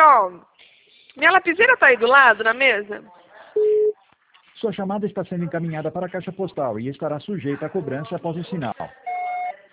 Ó, minha lapiseira tá aí do lado, na mesa? Sua chamada está sendo encaminhada para a caixa postal e estará sujeita à cobrança após o sinal.